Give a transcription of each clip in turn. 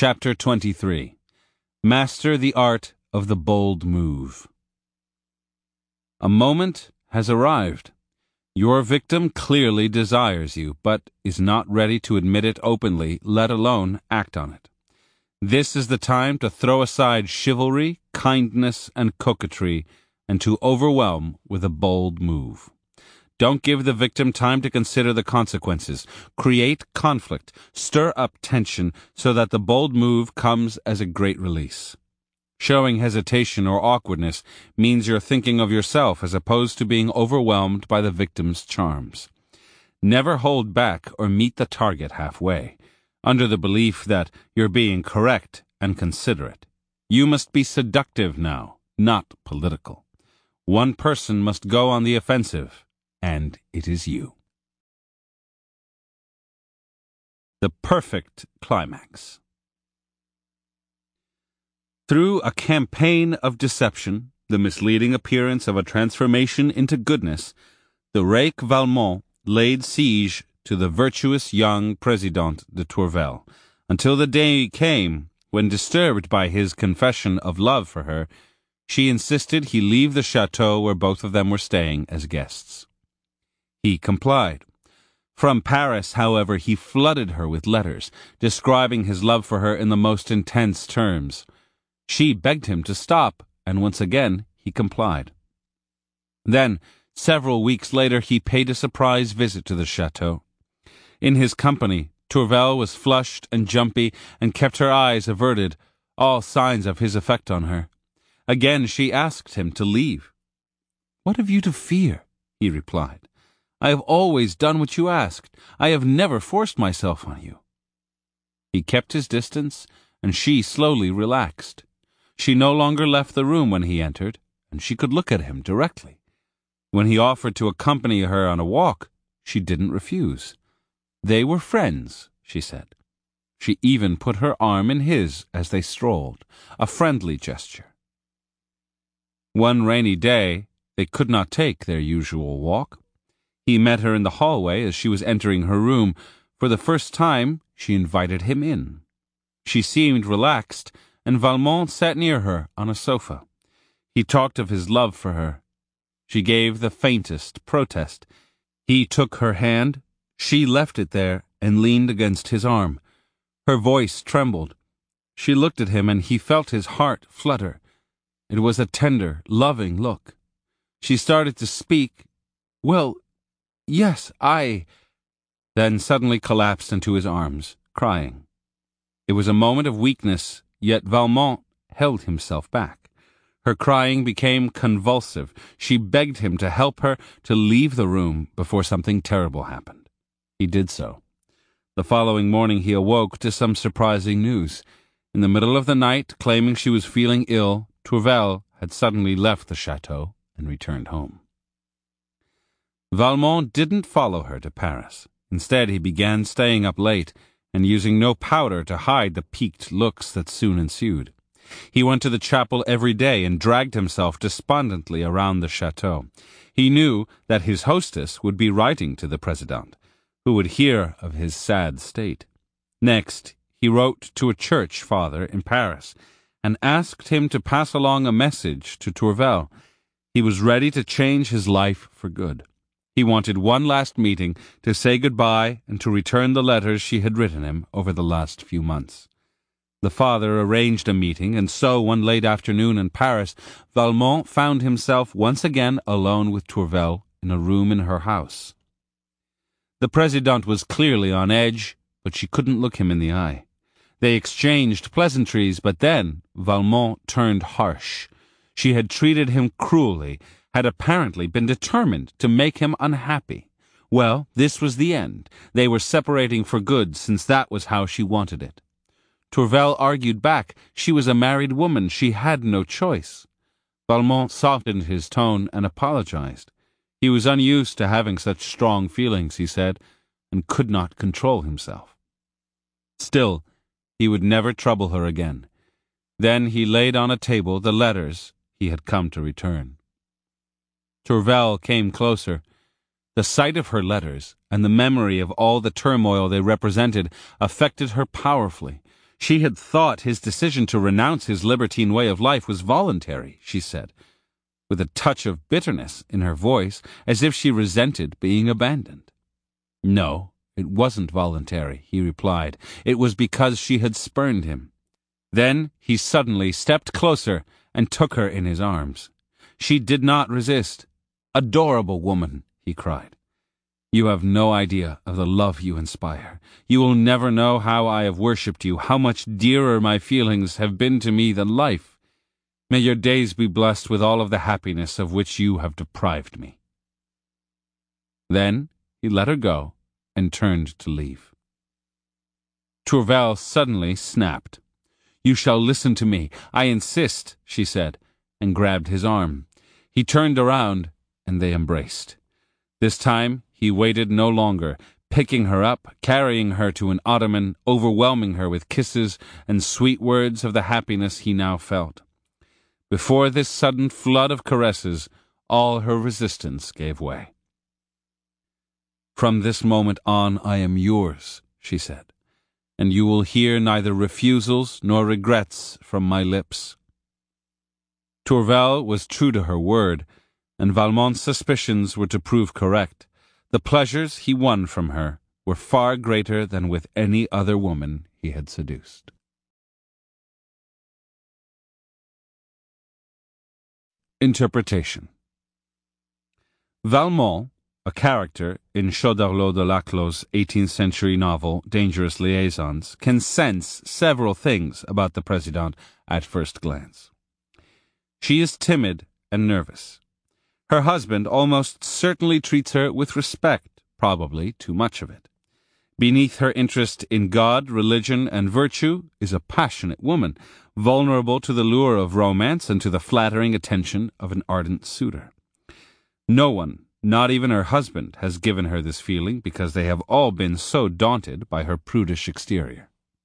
Chapter 23. Master the Art of the Bold Move. A moment has arrived. Your victim clearly desires you, but is not ready to admit it openly, let alone act on it. This is the time to throw aside chivalry, kindness, and coquetry, and to overwhelm with a bold move. Don't give the victim time to consider the consequences. Create conflict. Stir up tension so that the bold move comes as a great release. Showing hesitation or awkwardness means you're thinking of yourself as opposed to being overwhelmed by the victim's charms. Never hold back or meet the target halfway, under the belief that you're being correct and considerate. You must be seductive now, not political. One person must go on the offensive, and it is you. The perfect climax. Through a campaign of deception, the misleading appearance of a transformation into goodness, the rake Valmont laid siege to the virtuous young Présidente de Tourvel, until the day came when, disturbed by his confession of love for her, she insisted he leave the chateau where both of them were staying as guests. He complied. From Paris, however, he flooded her with letters, describing his love for her in the most intense terms. She begged him to stop, and once again he complied. Then, several weeks later, he paid a surprise visit to the chateau. In his company, Tourvel was flushed and jumpy and kept her eyes averted, all signs of his effect on her. Again she asked him to leave. "What have you to fear?" he replied. "I have always done what you asked. I have never forced myself on you." He kept his distance, and she slowly relaxed. She no longer left the room when he entered, and she could look at him directly. When he offered to accompany her on a walk, she didn't refuse. They were friends, she said. She even put her arm in his as they strolled, a friendly gesture. One rainy day, they could not take their usual walk. He met her in the hallway as she was entering her room. For the first time, she invited him in. She seemed relaxed, and Valmont sat near her on a sofa. He talked of his love for her. She gave the faintest protest. He took her hand. She left it there and leaned against his arm. Her voice trembled. She looked at him, and he felt his heart flutter. It was a tender, loving look. She started to speak. "Well, yes, then suddenly collapsed into his arms, crying. It was a moment of weakness, yet Valmont held himself back. Her crying became convulsive. She begged him to help her to leave the room before something terrible happened. He did so. The following morning he awoke to some surprising news. In the middle of the night, claiming she was feeling ill, Tourvel had suddenly left the chateau and returned home. Valmont didn't follow her to Paris. Instead, he began staying up late and using no powder to hide the piqued looks that soon ensued. He went to the chapel every day and dragged himself despondently around the chateau. He knew that his hostess would be writing to the Présidente, who would hear of his sad state. Next, he wrote to a church father in Paris and asked him to pass along a message to Tourvel. He was ready to change his life for good. He wanted one last meeting to say goodbye and to return the letters she had written him over the last few months. The father arranged a meeting, and so one late afternoon in Paris, Valmont found himself once again alone with Tourvel in a room in her house. The Présidente was clearly on edge, but she couldn't look him in the eye. They exchanged pleasantries, but then Valmont turned harsh. She had treated him cruelly, had apparently been determined to make him unhappy. Well, this was the end. They were separating for good, since that was how she wanted it. Tourvel argued back. She was a married woman. She had no choice. Valmont softened his tone and apologized. He was unused to having such strong feelings, he said, and could not control himself. Still, he would never trouble her again. Then he laid on a table the letters he had come to return. Tourvel came closer. The sight of her letters and the memory of all the turmoil they represented affected her powerfully. She had thought his decision to renounce his libertine way of life was voluntary, she said, with a touch of bitterness in her voice, as if she resented being abandoned. No, it wasn't voluntary, he replied. It was because she had spurned him. Then he suddenly stepped closer and took her in his arms. She did not resist. "Adorable woman," he cried. "You have no idea of the love you inspire. You will never know how I have worshipped you, how much dearer my feelings have been to me than life. May your days be blessed with all of the happiness of which you have deprived me." Then he let her go and turned to leave. Tourvel suddenly snapped. "You shall listen to me. I insist," she said, and grabbed his arm. He turned around, and they embraced. This time he waited no longer, picking her up, carrying her to an ottoman, overwhelming her with kisses and sweet words of the happiness he now felt. Before this sudden flood of caresses, all her resistance gave way. "From this moment on I am yours," she said, "and you will hear neither refusals nor regrets from my lips." Tourvel was true to her word, and Valmont's suspicions were to prove correct. The pleasures he won from her were far greater than with any other woman he had seduced. Interpretation. Valmont, a character in Choderlos de Laclos' 18th century novel Dangerous Liaisons, can sense several things about the Présidente at first glance. She is timid and nervous. Her husband almost certainly treats her with respect, probably too much of it. Beneath her interest in God, religion, and virtue is a passionate woman, vulnerable to the lure of romance and to the flattering attention of an ardent suitor. No one, not even her husband, has given her this feeling because they have all been so daunted by her prudish exterior.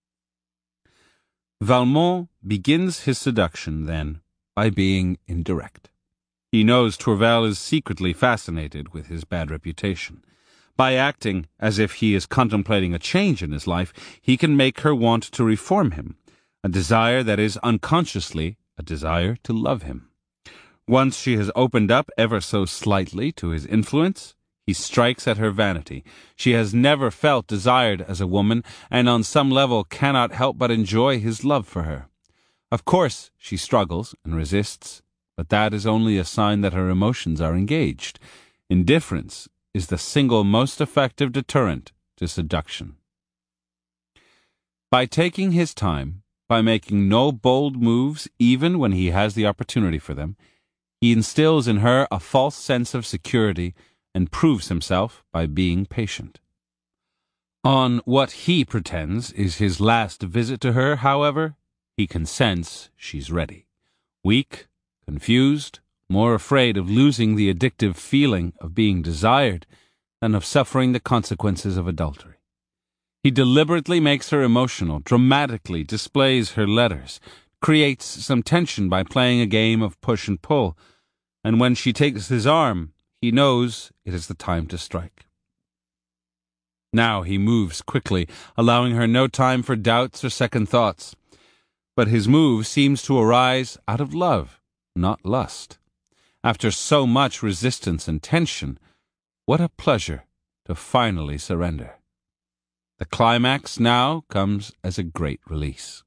Valmont begins his seduction, then, by being indirect. He knows Tourvel is secretly fascinated with his bad reputation. By acting as if he is contemplating a change in his life, he can make her want to reform him, a desire that is unconsciously a desire to love him. Once she has opened up ever so slightly to his influence, he strikes at her vanity. She has never felt desired as a woman, and on some level cannot help but enjoy his love for her. Of course, she struggles and resists, but that is only a sign that her emotions are engaged. Indifference is the single most effective deterrent to seduction. By taking his time, by making no bold moves even when he has the opportunity for them, he instills in her a false sense of security and proves himself by being patient. On what he pretends is his last visit to her, however, he can sense she's ready. Weak, confused, more afraid of losing the addictive feeling of being desired than of suffering the consequences of adultery. He deliberately makes her emotional, dramatically displays her letters, creates some tension by playing a game of push and pull, and when she takes his arm, he knows it is the time to strike. Now he moves quickly, allowing her no time for doubts or second thoughts. But his move seems to arise out of love, not lust. After so much resistance and tension, what a pleasure to finally surrender. The climax now comes as a great release.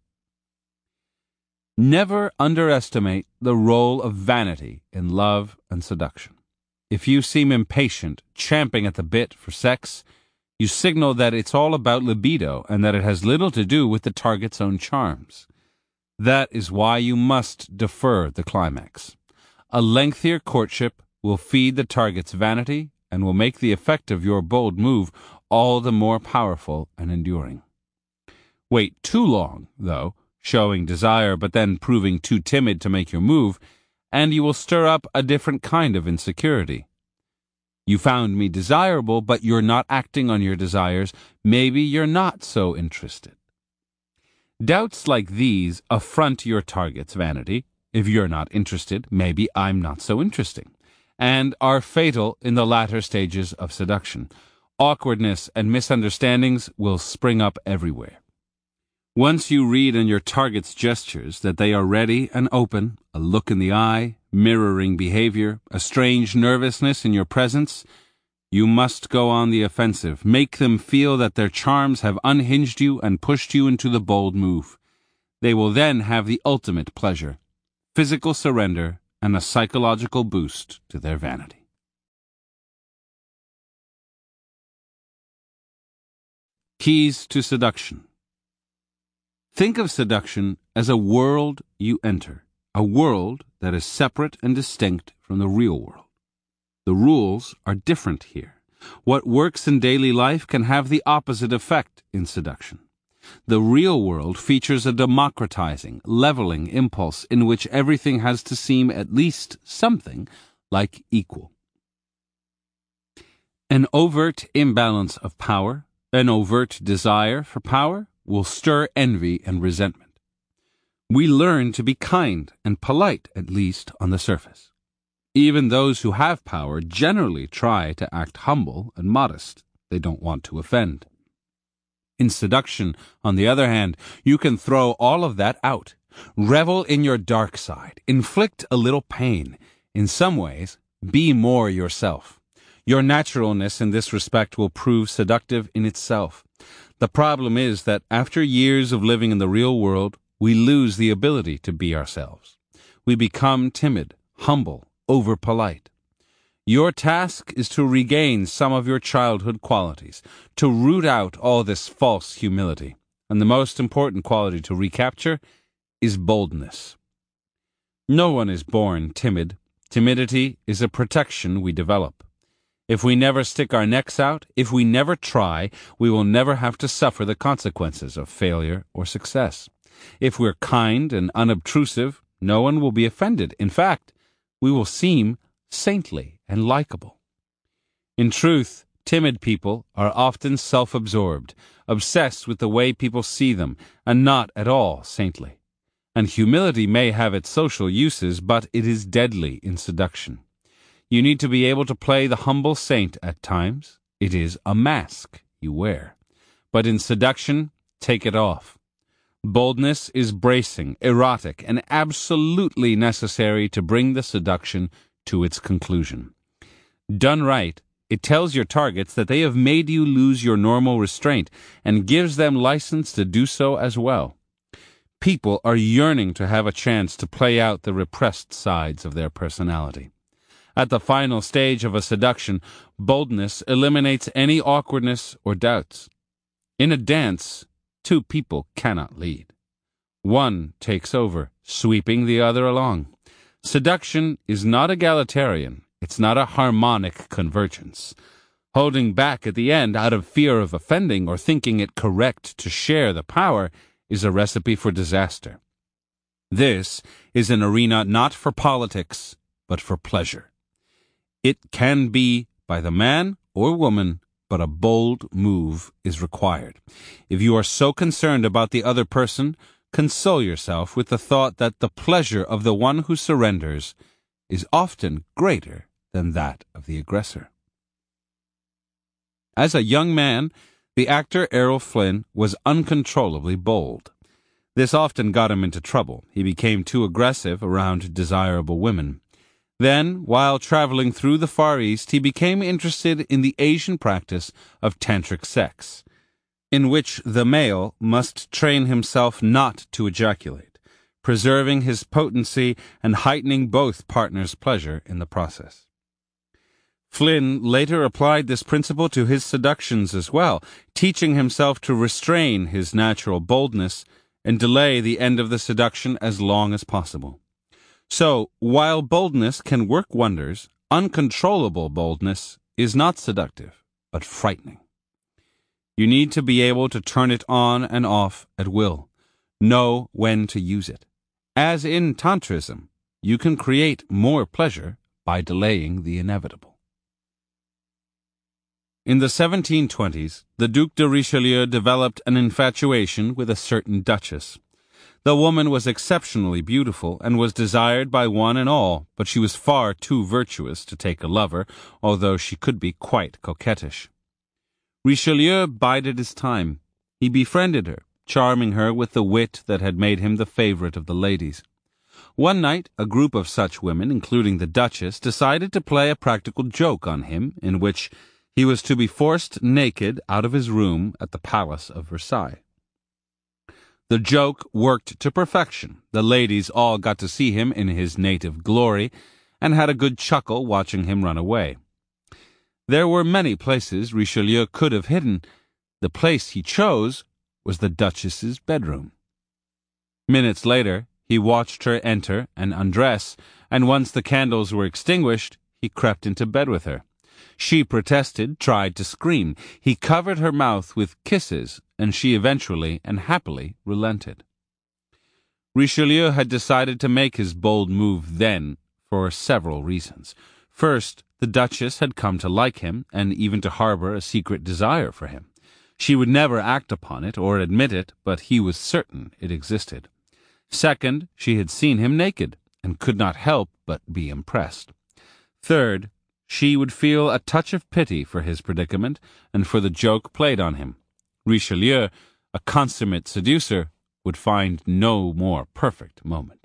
Never underestimate the role of vanity in love and seduction. If you seem impatient, champing at the bit for sex, you signal that it's all about libido and that it has little to do with the target's own charms. That is why you must defer the climax. A lengthier courtship will feed the target's vanity and will make the effect of your bold move all the more powerful and enduring. Wait too long, though, showing desire but then proving too timid to make your move, and you will stir up a different kind of insecurity. You found me desirable, but you're not acting on your desires. Maybe you're not so interested. Doubts like these affront your target's vanity. If you're not interested, maybe I'm not so interesting, and are fatal in the latter stages of seduction. Awkwardness and misunderstandings will spring up everywhere. Once you read in your target's gestures that they are ready and open, a look in the eye, mirroring behavior, a strange nervousness in your presence, you must go on the offensive. Make them feel that their charms have unhinged you and pushed you into the bold move. They will then have the ultimate pleasure, physical surrender, and a psychological boost to their vanity. Keys to seduction. Think of seduction as a world you enter, a world that is separate and distinct from the real world. The rules are different here. What works in daily life can have the opposite effect in seduction. The real world features a democratizing, leveling impulse in which everything has to seem at least something like equal. An overt imbalance of power, an overt desire for power, will stir envy and resentment. We learn to be kind and polite, at least on the surface. Even those who have power generally try to act humble and modest. They don't want to offend. In seduction, on the other hand, you can throw all of that out. Revel in your dark side. Inflict a little pain. In some ways, be more yourself. Your naturalness in this respect will prove seductive in itself. The problem is that after years of living in the real world, we lose the ability to be ourselves. We become timid, humble, over-polite. Your task is to regain some of your childhood qualities, to root out all this false humility. And the most important quality to recapture is boldness. No one is born timid. Timidity is a protection we develop. If we never stick our necks out, if we never try, we will never have to suffer the consequences of failure or success. If we're kind and unobtrusive, no one will be offended. In fact, we will seem saintly and likable. In truth, timid people are often self-absorbed, obsessed with the way people see them, and not at all saintly. And humility may have its social uses, but it is deadly in seduction. You need to be able to play the humble saint at times. It is a mask you wear. But in seduction, take it off. Boldness is bracing, erotic, and absolutely necessary to bring the seduction to its conclusion. Done right, it tells your targets that they have made you lose your normal restraint and gives them license to do so as well. People are yearning to have a chance to play out the repressed sides of their personality. At the final stage of a seduction, boldness eliminates any awkwardness or doubts. In a dance, two people cannot lead. One takes over, sweeping the other along. Seduction is not egalitarian. It's not a harmonic convergence. Holding back at the end out of fear of offending or thinking it correct to share the power is a recipe for disaster. This is an arena not for politics, but for pleasure. It can be by the man or woman, but a bold move is required. If you are so concerned about the other person, console yourself with the thought that the pleasure of the one who surrenders is often greater than that of the aggressor. As a young man, the actor Errol Flynn was uncontrollably bold. This often got him into trouble. He became too aggressive around desirable women. Then, while traveling through the Far East, he became interested in the Asian practice of tantric sex, in which the male must train himself not to ejaculate, preserving his potency and heightening both partners' pleasure in the process. Flynn later applied this principle to his seductions as well, teaching himself to restrain his natural boldness and delay the end of the seduction as long as possible. So, while boldness can work wonders, uncontrollable boldness is not seductive, but frightening. You need to be able to turn it on and off at will, know when to use it. As in Tantrism, you can create more pleasure by delaying the inevitable. In the 1720s, the Duc de Richelieu developed an infatuation with a certain duchess. The woman was exceptionally beautiful and was desired by one and all, but she was far too virtuous to take a lover, although she could be quite coquettish. Richelieu bided his time. He befriended her, charming her with the wit that had made him the favorite of the ladies. One night, a group of such women, including the Duchess, decided to play a practical joke on him, in which he was to be forced naked out of his room at the Palace of Versailles. The joke worked to perfection. The ladies all got to see him in his native glory, and had a good chuckle watching him run away. There were many places Richelieu could have hidden. The place he chose was the Duchess's bedroom. Minutes later, he watched her enter and undress, and once the candles were extinguished, he crept into bed with her. She protested, tried to scream. He covered her mouth with kisses, and she eventually and happily relented. Richelieu had decided to make his bold move then for several reasons. First, the Duchess had come to like him and even to harbor a secret desire for him. She would never act upon it or admit it, but he was certain it existed. Second, she had seen him naked and could not help but be impressed. Third, she would feel a touch of pity for his predicament and for the joke played on him. Richelieu, a consummate seducer, would find no more perfect moment.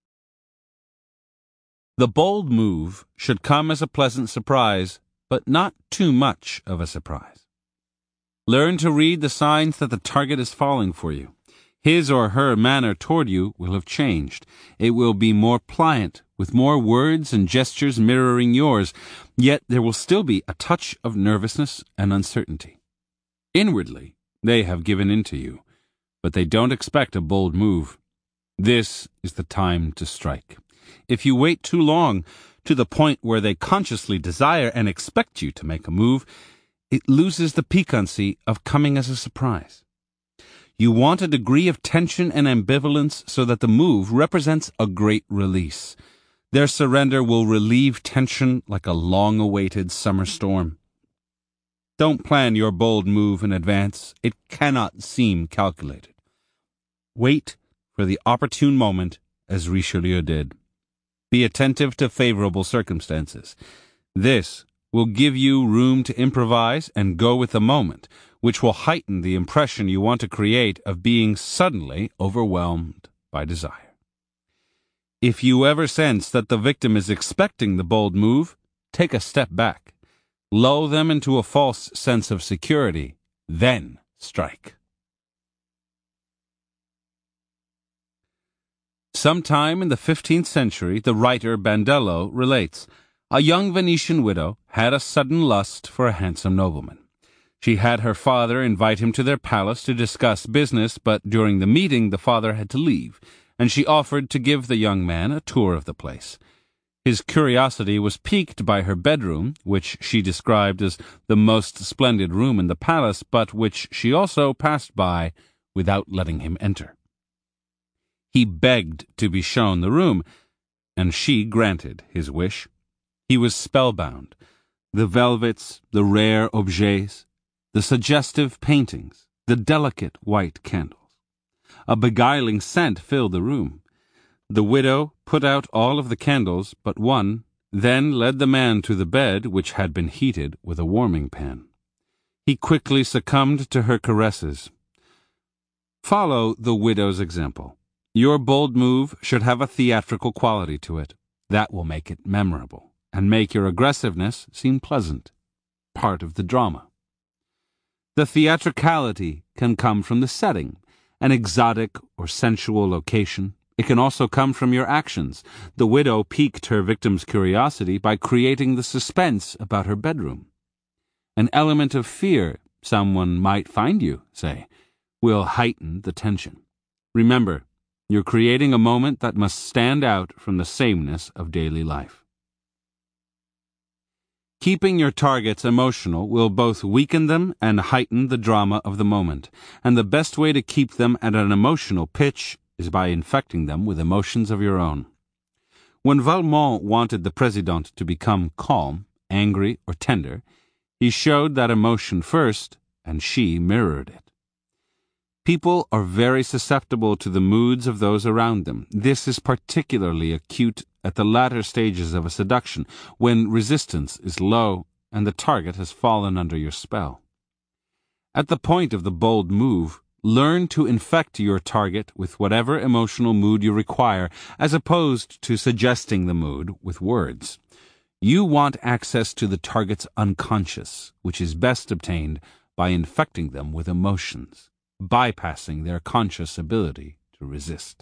The bold move should come as a pleasant surprise, but not too much of a surprise. Learn to read the signs that the target is falling for you. His or her manner toward you will have changed. It will be more pliant, with more words and gestures mirroring yours, yet there will still be a touch of nervousness and uncertainty. Inwardly, they have given in to you, but they don't expect a bold move. This is the time to strike. If you wait too long, to the point where they consciously desire and expect you to make a move, it loses the piquancy of coming as a surprise. You want a degree of tension and ambivalence so that the move represents a great release. Their surrender will relieve tension like a long-awaited summer storm. Don't plan your bold move in advance. It cannot seem calculated. Wait for the opportune moment, as Richelieu did. Be attentive to favorable circumstances. This will give you room to improvise and go with the moment, which will heighten the impression you want to create of being suddenly overwhelmed by desire. If you ever sense that the victim is expecting the bold move, take a step back. Lull them into a false sense of security, then strike. Sometime in the 15th century, the writer Bandello relates, a young Venetian widow had a sudden lust for a handsome nobleman. She had her father invite him to their palace to discuss business, but during the meeting the father had to leave, and she offered to give the young man a tour of the place. His curiosity was piqued by her bedroom, which she described as the most splendid room in the palace, but which she also passed by without letting him enter. He begged to be shown the room, and she granted his wish. He was spellbound. The velvets, the rare objets, the suggestive paintings, the delicate white candles. A beguiling scent filled the room. The widow put out all of the candles but one, then led the man to the bed, which had been heated with a warming pan. He quickly succumbed to her caresses. Follow the widow's example. Your bold move should have a theatrical quality to it. That will make it memorable and make your aggressiveness seem pleasant, part of the drama. The theatricality can come from the setting, an exotic or sensual location. It can also come from your actions. The widow piqued her victim's curiosity by creating the suspense about her bedroom. An element of fear, someone might find you, say, will heighten the tension. Remember, you're creating a moment that must stand out from the sameness of daily life. Keeping your targets emotional will both weaken them and heighten the drama of the moment, and the best way to keep them at an emotional pitch is by infecting them with emotions of your own. When Valmont wanted the Présidente to become calm, angry, or tender, he showed that emotion first, and she mirrored it. People are very susceptible to the moods of those around them. This is particularly acute at the latter stages of a seduction, when resistance is low and the target has fallen under your spell. At the point of the bold move, learn to infect your target with whatever emotional mood you require, as opposed to suggesting the mood with words. You want access to the target's unconscious, which is best obtained by infecting them with emotions, bypassing their conscious ability to resist.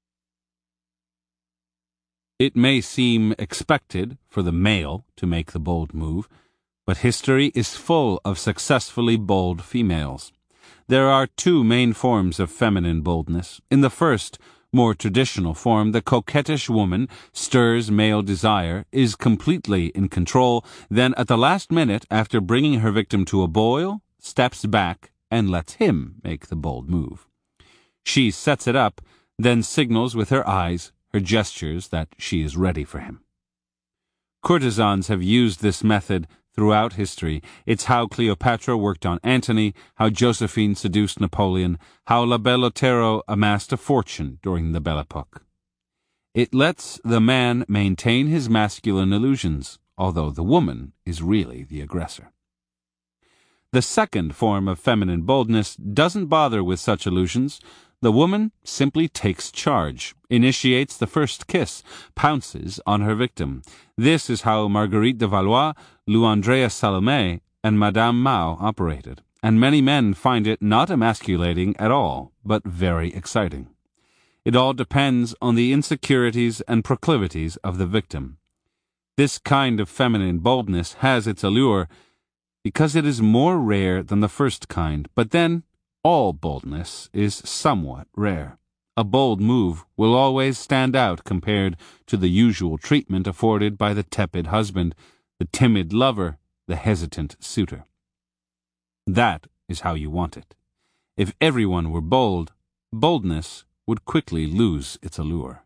It may seem expected for the male to make the bold move, but history is full of successfully bold females. There are two main forms of feminine boldness. In the first, more traditional form, the coquettish woman stirs male desire, is completely in control, then at the last minute, after bringing her victim to a boil, steps back and lets him make the bold move. She sets it up, then signals with her eyes, her gestures, that she is ready for him. Courtesans have used this method throughout history. It's how Cleopatra worked on Antony, how Josephine seduced Napoleon, how La Belle Otero amassed a fortune during the Belle Epoque. It lets the man maintain his masculine illusions, although the woman is really the aggressor. The second form of feminine boldness doesn't bother with such illusions. The woman simply takes charge, initiates the first kiss, pounces on her victim. This is how Marguerite de Valois, Lou Andrea Salome, and Madame Mao operated, and many men find it not emasculating at all, but very exciting. It all depends on the insecurities and proclivities of the victim. This kind of feminine boldness has its allure because it is more rare than the first kind, but then all boldness is somewhat rare. A bold move will always stand out compared to the usual treatment afforded by the tepid husband, the timid lover, the hesitant suitor. That is how you want it. If everyone were bold, boldness would quickly lose its allure.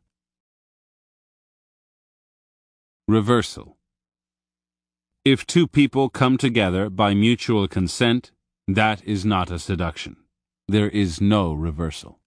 Reversal. If two people come together by mutual consent, that is not a seduction. There is no reversal.